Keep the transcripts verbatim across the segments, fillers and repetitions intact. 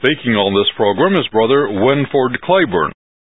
Speaking on this program is Brother Winford Claiborne.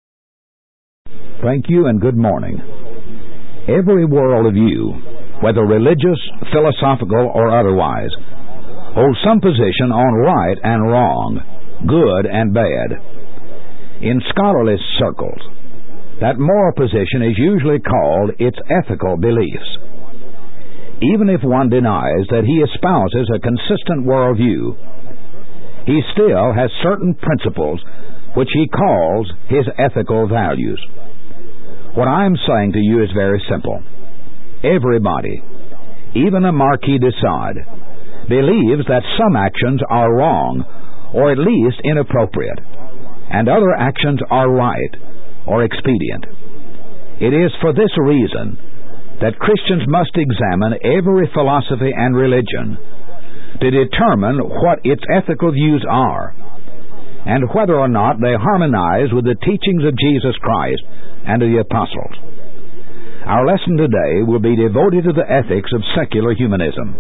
Thank you and good morning. Every worldview, whether religious, philosophical, or otherwise, holds some position on right and wrong, good and bad. In scholarly circles, that moral position is usually called its ethical beliefs. Even if one denies that he espouses a consistent worldview, he still has certain principles which he calls his ethical values. What I am saying to you is very simple. Everybody, even a Marquis de Sade, believes that some actions are wrong, or at least inappropriate, and other actions are right, or expedient. It is for this reason that Christians must examine every philosophy and religion to determine what its ethical views are, and whether or not they harmonize with the teachings of Jesus Christ and of the apostles. Our lesson today will be devoted to the ethics of secular humanism.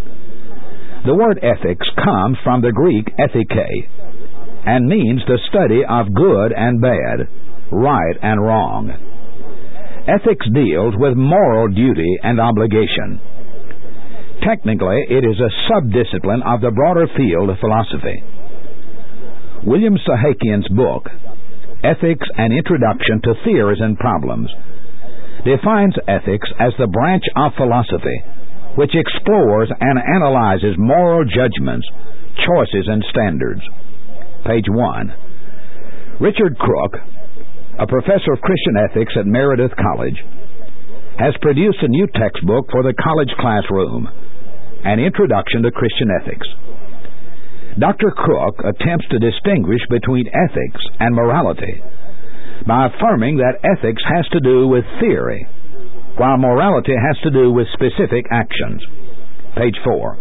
The word ethics comes from the Greek ethike, and means the study of good and bad, right and wrong. Ethics deals with moral duty and obligation. Technically, it is a subdiscipline of the broader field of philosophy. William Sahakian's book, Ethics: An Introduction to Theories and Problems, defines ethics as the branch of philosophy which explores and analyzes moral judgments, choices, and standards. Page one. Richard Crook, a professor of Christian ethics at Meredith College, has produced a new textbook for the college classroom, An Introduction to Christian Ethics. Doctor Crook attempts to distinguish between ethics and morality by affirming that ethics has to do with theory, while morality has to do with specific actions. Page four.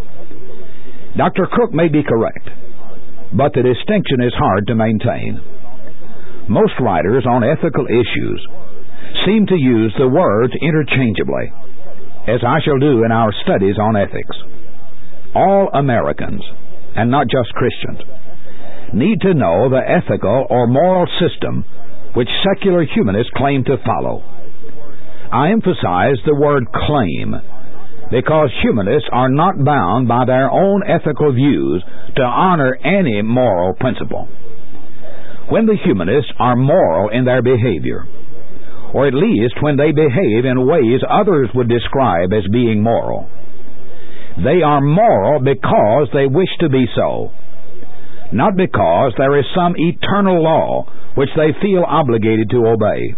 Doctor Crook may be correct, but the distinction is hard to maintain. Most writers on ethical issues seem to use the words interchangeably, as I shall do in our studies on ethics. All Americans, and not just Christians, need to know the ethical or moral system which secular humanists claim to follow. I emphasize the word claim because humanists are not bound by their own ethical views to honor any moral principle. When the humanists are moral in their behavior, or at least when they behave in ways others would describe as being moral, they are moral because they wish to be so, not because there is some eternal law which they feel obligated to obey.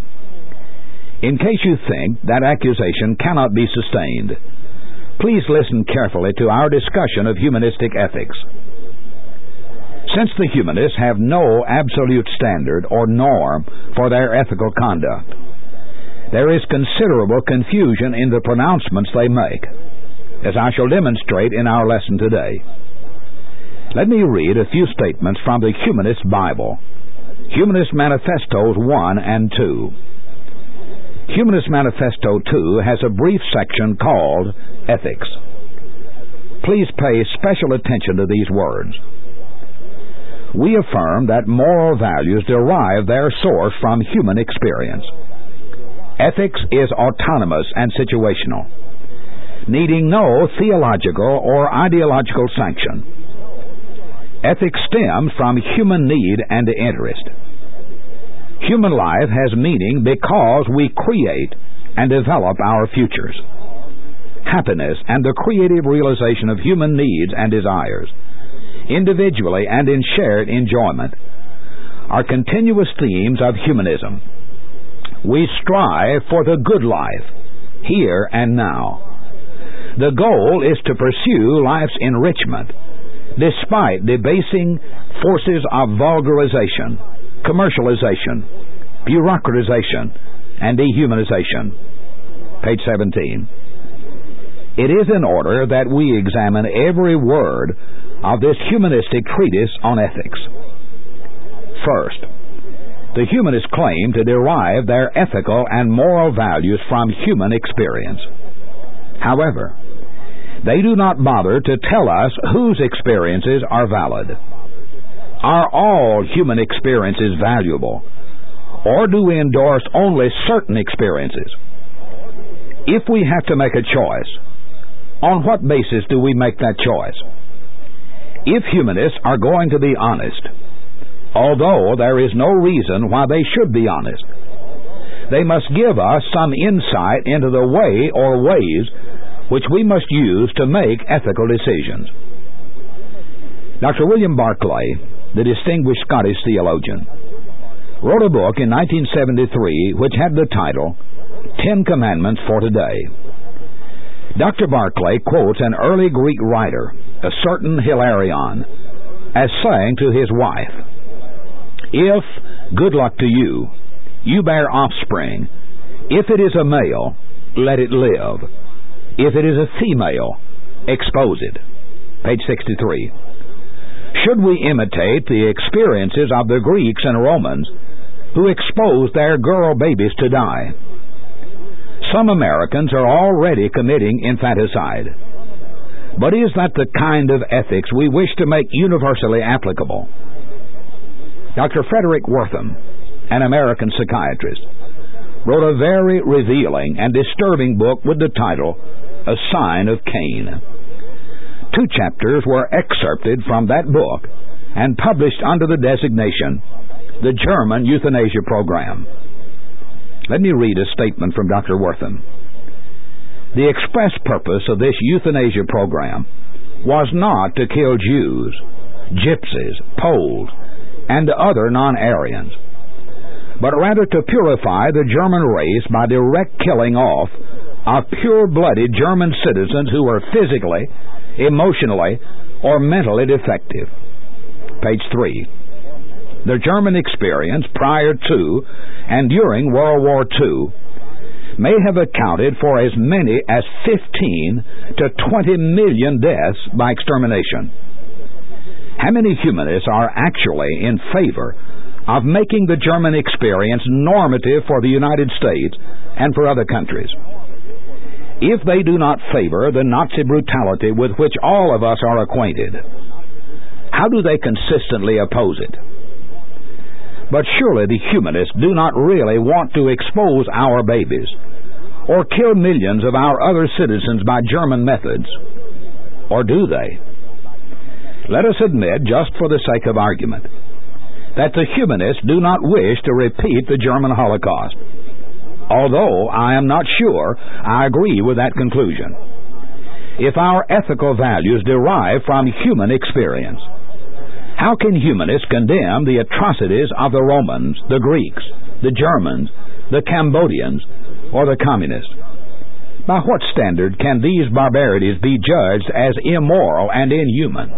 In case you think that accusation cannot be sustained, please listen carefully to our discussion of humanistic ethics. Since the humanists have no absolute standard or norm for their ethical conduct, there is considerable confusion in the pronouncements they make, as I shall demonstrate in our lesson today. Let me read a few statements from the Humanist Bible, Humanist Manifestos one and two. Humanist Manifesto two has a brief section called Ethics. Please pay special attention to these words. We affirm that moral values derive their source from human experience. Ethics is autonomous and situational, needing no theological or ideological sanction. Ethics stems from human need and interest. Human life has meaning because we create and develop our futures. Happiness and the creative realization of human needs and desires, individually and in shared enjoyment, are continuous themes of humanism. We strive for the good life, here and now. The goal is to pursue life's enrichment, despite debasing forces of vulgarization, commercialization, bureaucratization, and dehumanization. Page seventeen. It is in order that we examine every word of this humanistic treatise on ethics. First, the humanists claim to derive their ethical and moral values from human experience. However, they do not bother to tell us whose experiences are valid. Are all human experiences valuable, or do we endorse only certain experiences? If we have to make a choice, on what basis do we make that choice? If humanists are going to be honest, although there is no reason why they should be honest, they must give us some insight into the way or ways which we must use to make ethical decisions. Doctor William Barclay, the distinguished Scottish theologian, wrote a book in nineteen seventy-three which had the title, Ten Commandments for Today. Doctor Barclay quotes an early Greek writer, a certain Hilarion, as saying to his wife, "If, good luck to you, you bear offspring, if it is a male, let it live. If it is a female, expose it." Page sixty-three. Should we imitate the experiences of the Greeks and Romans who exposed their girl babies to die? Some Americans are already committing infanticide. But is that the kind of ethics we wish to make universally applicable? Doctor Frederick Wortham, an American psychiatrist, wrote a very revealing and disturbing book with the title, A Sign of Cain. Two chapters were excerpted from that book and published under the designation, The German Euthanasia Program. Let me read a statement from Doctor Wortham. The express purpose of this euthanasia program was not to kill Jews, Gypsies, Poles, and other non-Aryans, but rather to purify the German race by direct killing off of pure-blooded German citizens who were physically, emotionally, or mentally defective. Page three. The German experience prior to and during World War Two may have accounted for as many as fifteen to twenty million deaths by extermination. How many humanists are actually in favor of making the German experience normative for the United States and for other countries? If they do not favor the Nazi brutality with which all of us are acquainted, how do they consistently oppose it? But surely the humanists do not really want to expose our babies or kill millions of our other citizens by German methods. Or do they? Let us admit, just for the sake of argument, that the humanists do not wish to repeat the German Holocaust, although I am not sure I agree with that conclusion. If our ethical values derive from human experience, how can humanists condemn the atrocities of the Romans, the Greeks, the Germans, the Cambodians, or the communists? By what standard can these barbarities be judged as immoral and inhuman?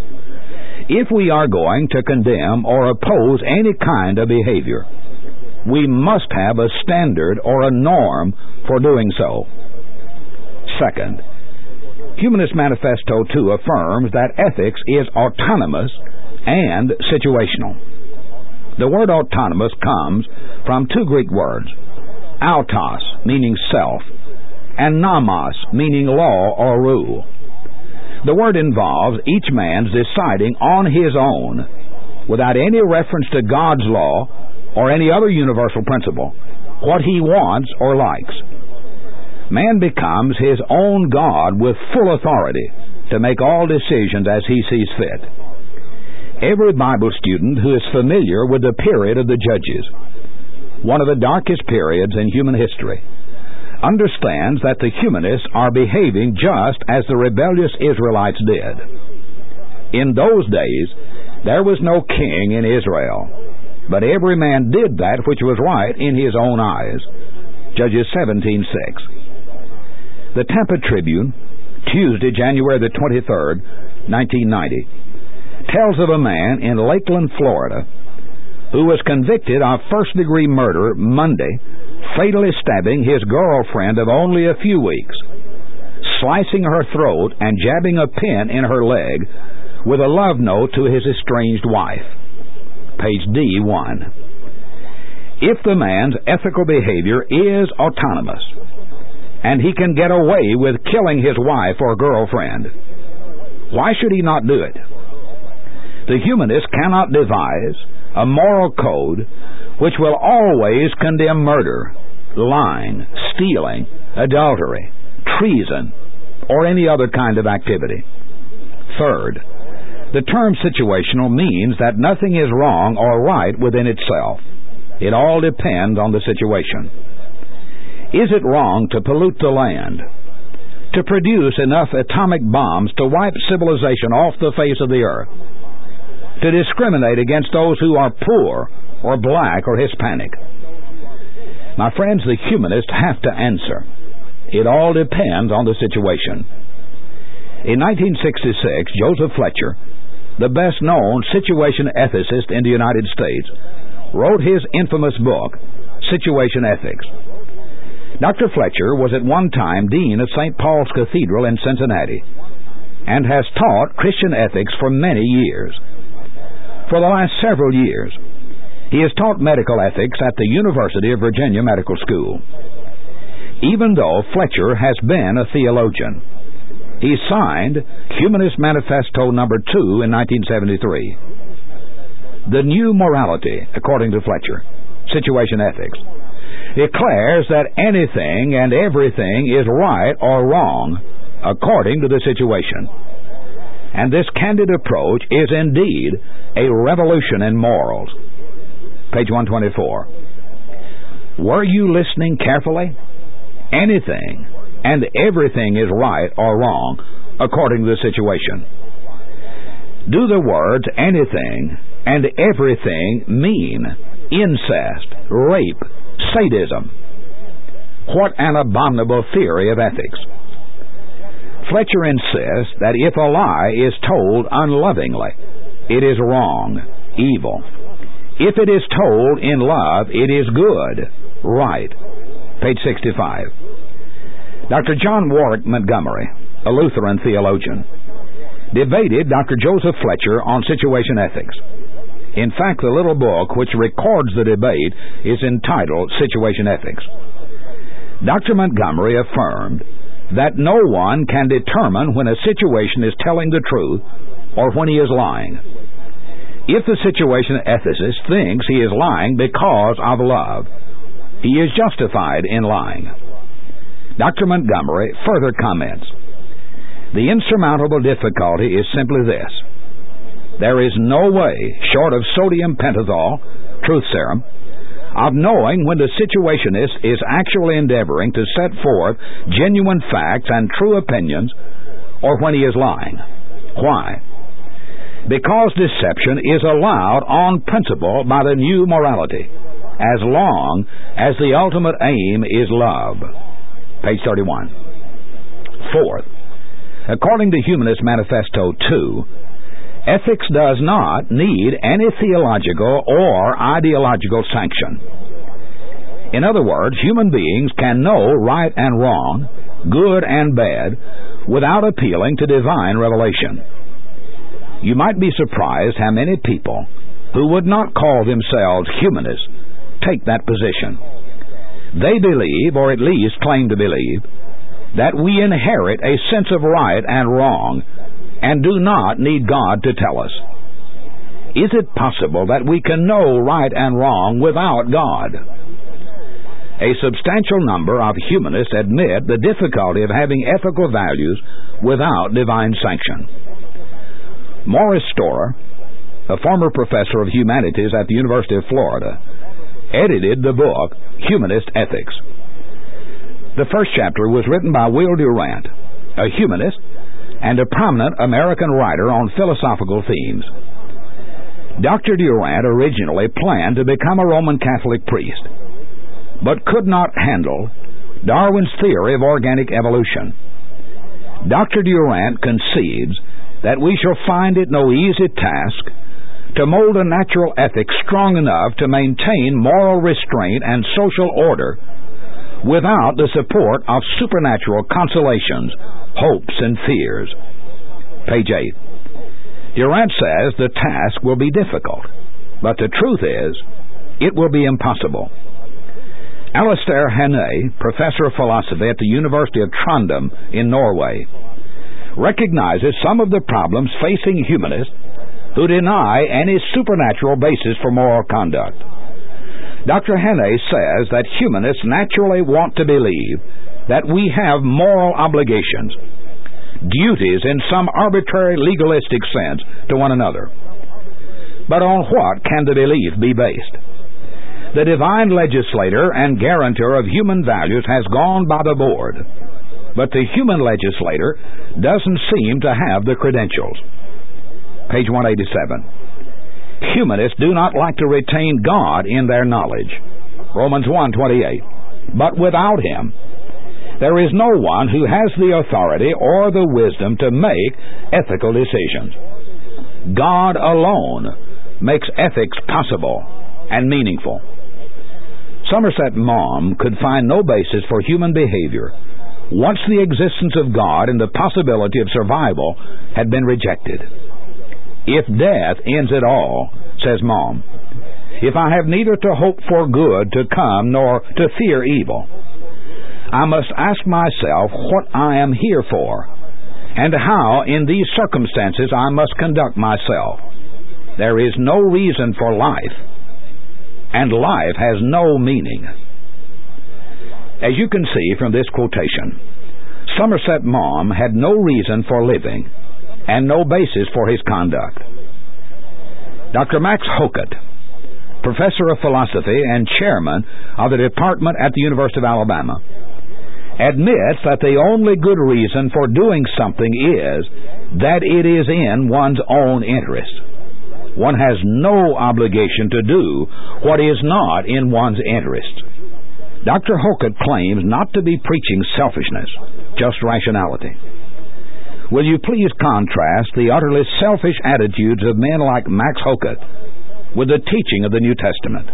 If we are going to condemn or oppose any kind of behavior, we must have a standard or a norm for doing so. Second, Humanist Manifesto two affirms that ethics is autonomous and situational. The word autonomous comes from two Greek words, autos, meaning self, and nomos, meaning law or rule. The word involves each man's deciding on his own, without any reference to God's law or any other universal principle, what he wants or likes. Man becomes his own God with full authority to make all decisions as he sees fit. Every Bible student who is familiar with the period of the Judges, one of the darkest periods in human history, understands that the humanists are behaving just as the rebellious Israelites did. In those days, there was no king in Israel, but every man did that which was right in his own eyes. Judges seventeen six. The Tampa Tribune, Tuesday, January the twenty-third, nineteen ninety, tells of a man in Lakeland, Florida, who was convicted of first-degree murder Monday, fatally stabbing his girlfriend of only a few weeks, slicing her throat and jabbing a pin in her leg with a love note to his estranged wife. Page D one. If the man's ethical behavior is autonomous, and he can get away with killing his wife or girlfriend, why should he not do it? The humanist cannot devise a moral code which will always condemn murder, lying, stealing, adultery, treason, or any other kind of activity. Third, the term situational means that nothing is wrong or right within itself. It all depends on the situation. Is it wrong to pollute the land, to produce enough atomic bombs to wipe civilization off the face of the earth, to discriminate against those who are poor or black or Hispanic? My friends, the humanists have to answer. It all depends on the situation. In nineteen sixty-six, Joseph Fletcher, the best-known situation ethicist in the United States, wrote his infamous book, Situation Ethics. Doctor Fletcher was at one time dean of Saint Paul's Cathedral in Cincinnati and has taught Christian ethics for many years. For the last several years, he has taught medical ethics at the University of Virginia Medical School. Even though Fletcher has been a theologian, he signed Humanist Manifesto number two in nineteen seventy-three. The new morality, according to Fletcher, Situation Ethics, declares that anything and everything is right or wrong according to the situation. And this candid approach is indeed a revolution in morals. Page one twenty-four. Were you listening carefully? Anything and everything is right or wrong according to the situation. Do the words anything and everything mean incest, rape, sadism? What an abominable theory of ethics. Fletcher insists that if a lie is told unlovingly, it is wrong, evil. If it is told in love, it is good, right. Page sixty-five. Doctor John Warwick Montgomery, a Lutheran theologian, debated Doctor Joseph Fletcher on situation ethics. In fact, the little book which records the debate is entitled Situation Ethics. Doctor Montgomery affirmed that no one can determine when a situation is telling the truth or when he is lying. If the situation ethicist thinks he is lying because of love, he is justified in lying. Doctor Montgomery further comments, the insurmountable difficulty is simply this. There is no way, short of sodium pentothal, truth serum, of knowing when the situationist is actually endeavoring to set forth genuine facts and true opinions, or when he is lying. Why? Because deception is allowed on principle by the new morality, as long as the ultimate aim is love. Page thirty-one. Fourth, according to Humanist Manifesto two, ethics does not need any theological or ideological sanction. In other words, human beings can know right and wrong, good and bad, without appealing to divine revelation. You might be surprised how many people who would not call themselves humanists take that position. They believe, or at least claim to believe, that we inherit a sense of right and wrong and do not need God to tell us. Is it possible that we can know right and wrong without God? A substantial number of humanists admit the difficulty of having ethical values without divine sanction. Morris Storer, a former professor of humanities at the University of Florida, edited the book Humanist Ethics. The first chapter was written by Will Durant, a humanist and a prominent American writer on philosophical themes. Doctor Durant originally planned to become a Roman Catholic priest, but could not handle Darwin's theory of organic evolution. Doctor Durant concedes that we shall find it no easy task to mold a natural ethic strong enough to maintain moral restraint and social order without the support of supernatural consolations, hopes, and fears. Page eight. Durant says the task will be difficult, but the truth is, it will be impossible. Alistair Hannay, professor of philosophy at the University of Trondheim in Norway, recognizes some of the problems facing humanists who deny any supernatural basis for moral conduct. Doctor Hannay says that humanists naturally want to believe that we have moral obligations, duties in some arbitrary legalistic sense to one another. But on what can the belief be based? The divine legislator and guarantor of human values has gone by the board, but the human legislator doesn't seem to have the credentials. Page one eighty-seven. Humanists do not like to retain God in their knowledge. Romans one twenty-eight. But without Him, there is no one who has the authority or the wisdom to make ethical decisions. God alone makes ethics possible and meaningful. Somerset Maugham could find no basis for human behavior once the existence of God and the possibility of survival had been rejected. If death ends it all, says Maugham, if I have neither to hope for good to come nor to fear evil, I must ask myself what I am here for, and how in these circumstances I must conduct myself. There is no reason for life, and life has no meaning. As you can see from this quotation, Somerset Maugham had no reason for living and no basis for his conduct. Doctor Max Hokut, professor of philosophy and chairman of the department at the University of Alabama, admits that the only good reason for doing something is that it is in one's own interest. One has no obligation to do what is not in one's interest. Doctor Hokut claims not to be preaching selfishness, just rationality. Will you please contrast the utterly selfish attitudes of men like Max Hokut with the teaching of the New Testament?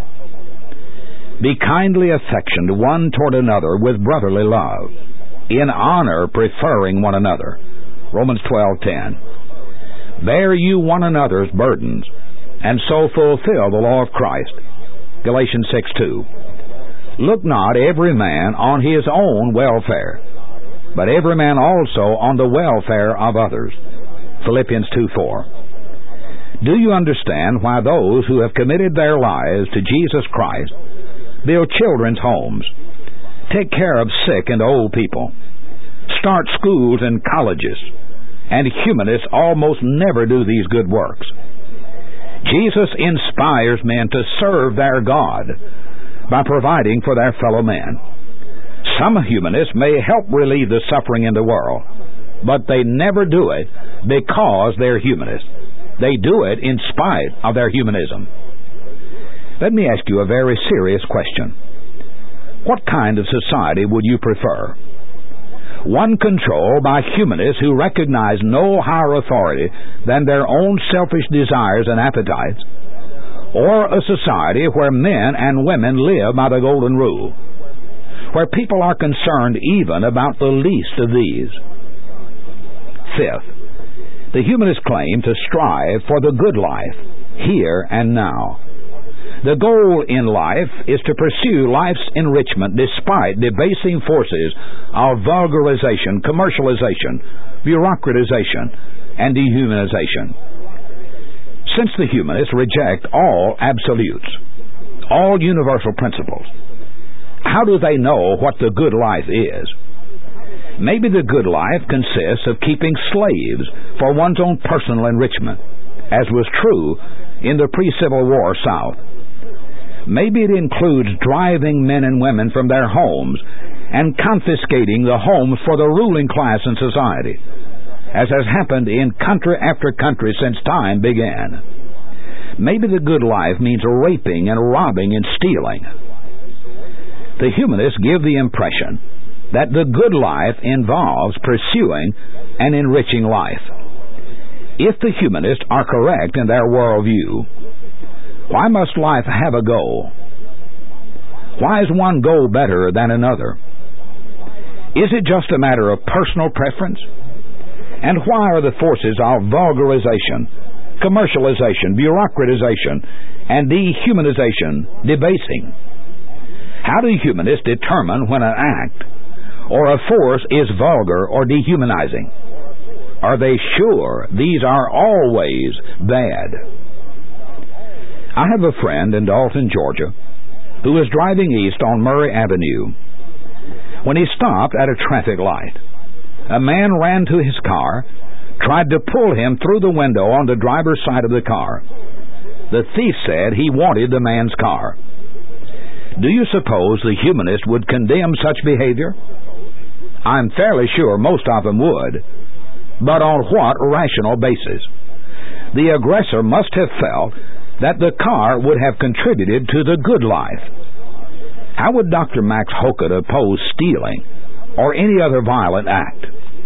Be kindly affectioned one toward another with brotherly love, in honor preferring one another. Romans twelve ten. Bear you one another's burdens, and so fulfill the law of Christ. Galatians six two. Look not every man on his own welfare, but every man also on the welfare of others. Philippians two four. Do you understand why those who have committed their lives to Jesus Christ build children's homes, take care of sick and old people, start schools and colleges, and humanists almost never do these good works? Jesus inspires men to serve their God by providing for their fellow men. Some humanists may help relieve the suffering in the world, but they never do it because they're humanists. They do it in spite of their humanism. Let me ask you a very serious question. What kind of society would you prefer? One controlled by humanists who recognize no higher authority than their own selfish desires and appetites, or a society where men and women live by the golden rule, where people are concerned even about the least of these? Fifth, the humanists claim to strive for the good life, here and now. The goal in life is to pursue life's enrichment despite debasing forces of vulgarization, commercialization, bureaucratization, and dehumanization. Since the humanists reject all absolutes, all universal principles, how do they know what the good life is? Maybe the good life consists of keeping slaves for one's own personal enrichment, as was true in the pre-Civil War South. Maybe it includes driving men and women from their homes and confiscating the homes for the ruling class in society, as has happened in country after country since time began. Maybe the good life means raping and robbing and stealing. The humanists give the impression that the good life involves pursuing and enriching life. If the humanists are correct in their worldview, why must life have a goal? Why is one goal better than another? Is it just a matter of personal preference? And why are the forces of vulgarization, commercialization, bureaucratization, and dehumanization debasing? How do humanists determine when an act or a force is vulgar or dehumanizing? Are they sure these are always bad? I have a friend in Dalton, Georgia, who was driving east on Murray Avenue. When he stopped at a traffic light, a man ran to his car, tried to pull him through the window on the driver's side of the car. The thief said he wanted the man's car. Do you suppose the humanist would condemn such behavior? I'm fairly sure most of them would. But on what rational basis? The aggressor must have felt that the car would have contributed to the good life. How would Doctor Max Hokut oppose stealing or any other violent act?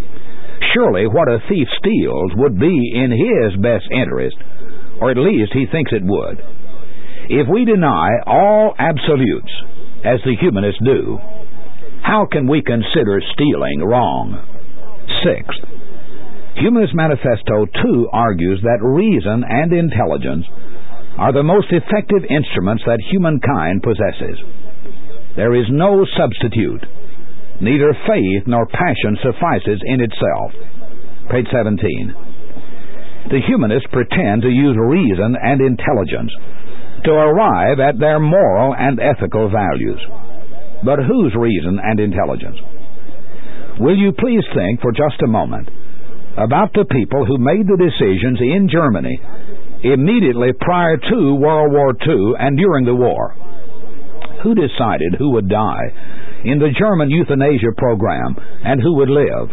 Surely what a thief steals would be in his best interest, or at least he thinks it would. If we deny all absolutes, as the humanists do, how can we consider stealing wrong? Sixth, Humanist Manifesto two argues that reason and intelligence are the most effective instruments that humankind possesses. There is no substitute. Neither faith nor passion suffices in itself. Page seventeen. The humanists pretend to use reason and intelligence to arrive at their moral and ethical values. But whose reason and intelligence? Will you please think for just a moment about the people who made the decisions in Germany immediately prior to World War Two and during the war? Who decided who would die in the German euthanasia program and who would live?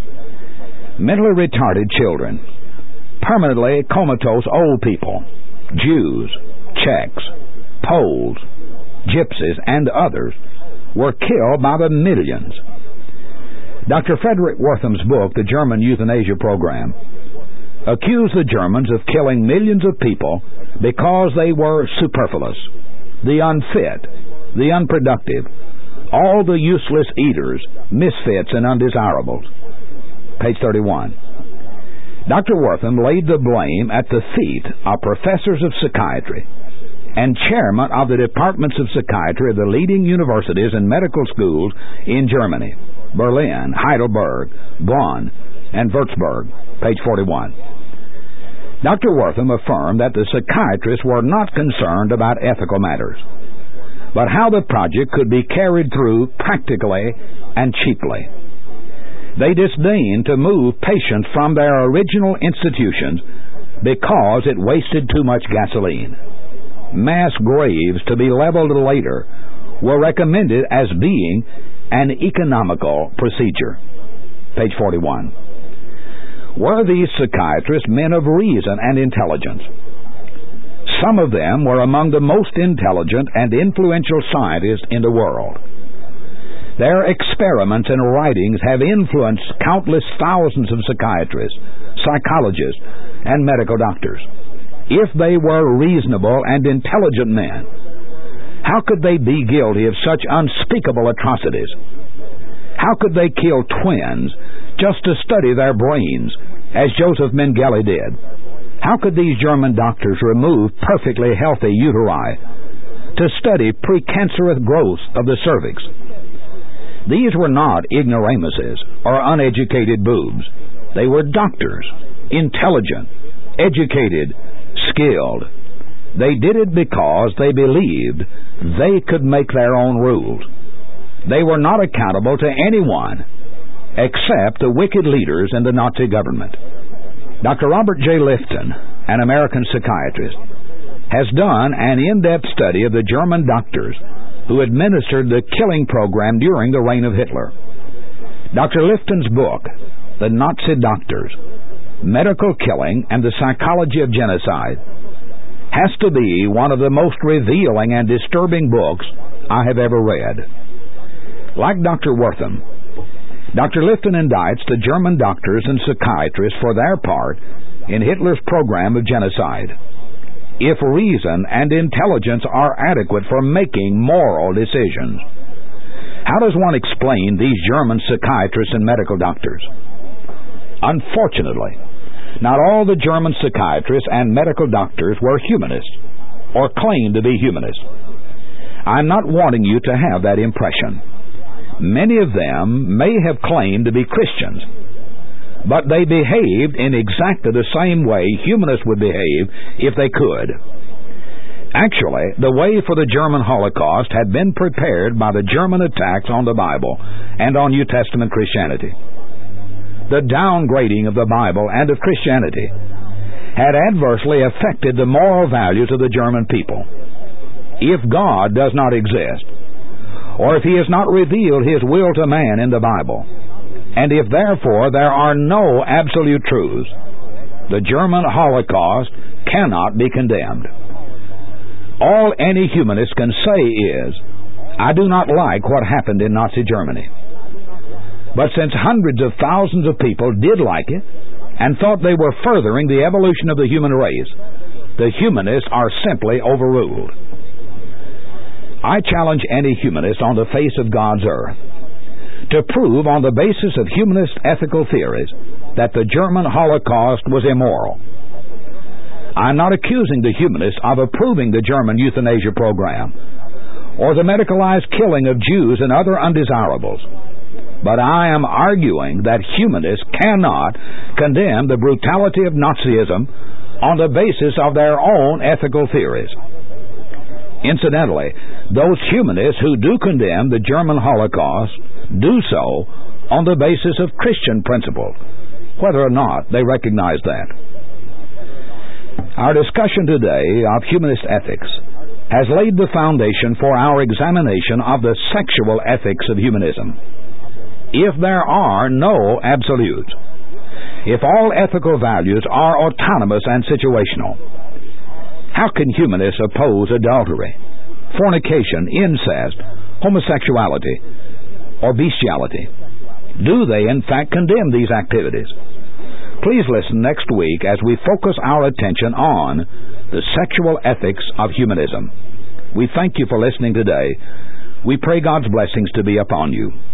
Mentally retarded children, permanently comatose old people, Jews, Czechs, Poles, Gypsies, and others were killed by the millions. Doctor Frederick Wertham's book, The German Euthanasia Program, accused the Germans of killing millions of people because they were superfluous, the unfit, the unproductive, all the useless eaters, misfits, and undesirables. Page thirty-one. Doctor Wertham laid the blame at the feet of professors of psychiatry and chairman of the departments of psychiatry of the leading universities and medical schools in Germany: Berlin, Heidelberg, Bonn, and Würzburg. Page forty-one. Doctor Wertham affirmed that the psychiatrists were not concerned about ethical matters, but how the project could be carried through practically and cheaply. They disdained to move patients from their original institutions because it wasted too much gasoline. Mass graves to be leveled later were recommended as being an economical procedure. Page forty-one. Were these psychiatrists men of reason and intelligence? Some of them were among the most intelligent and influential scientists in the world. Their experiments and writings have influenced countless thousands of psychiatrists, psychologists, and medical doctors. If they were reasonable and intelligent men, how could they be guilty of such unspeakable atrocities? How could they kill twins just to study their brains, as Joseph Mengele did? How could these German doctors remove perfectly healthy uteri to study precancerous growth of the cervix? These were not ignoramuses or uneducated boobs. They were doctors, intelligent, educated, skilled. They did it because they believed they could make their own rules. They were not accountable to anyone except the wicked leaders in the Nazi government. Doctor Robert J. Lifton, an American psychiatrist, has done an in-depth study of the German doctors who administered the killing program during the reign of Hitler. Doctor Lifton's book, The Nazi Doctors, Medical Killing and the Psychology of Genocide, has to be one of the most revealing and disturbing books I have ever read. Like Doctor Wertham, Doctor Lifton indicts the German doctors and psychiatrists for their part in Hitler's program of genocide. If reason and intelligence are adequate for making moral decisions, how does one explain these German psychiatrists and medical doctors? Unfortunately, not all the German psychiatrists and medical doctors were humanists or claimed to be humanists. I'm not wanting you to have that impression. Many of them may have claimed to be Christians, but they behaved in exactly the same way humanists would behave if they could. Actually, the way for the German Holocaust had been prepared by the German attacks on the Bible and on New Testament Christianity. The downgrading of the Bible and of Christianity had adversely affected the moral values of the German people. If God does not exist, or if He has not revealed His will to man in the Bible, and if therefore there are no absolute truths, the German Holocaust cannot be condemned. All any humanist can say is, I do not like what happened in Nazi Germany. But since hundreds of thousands of people did like it and thought they were furthering the evolution of the human race, the humanists are simply overruled. I challenge any humanist on the face of God's earth to prove on the basis of humanist ethical theories that the German Holocaust was immoral. I'm not accusing the humanists of approving the German euthanasia program or the medicalized killing of Jews and other undesirables, but I am arguing that humanists cannot condemn the brutality of Nazism on the basis of their own ethical theories. Incidentally, those humanists who do condemn the German Holocaust do so on the basis of Christian principles, whether or not they recognize that. Our discussion today of humanist ethics has laid the foundation for our examination of the sexual ethics of humanism. If there are no absolutes, if all ethical values are autonomous and situational, how can humanists oppose adultery, fornication, incest, homosexuality, or bestiality? Do they in fact condemn these activities? Please listen next week as we focus our attention on the sexual ethics of humanism. We thank you for listening today. We pray God's blessings to be upon you.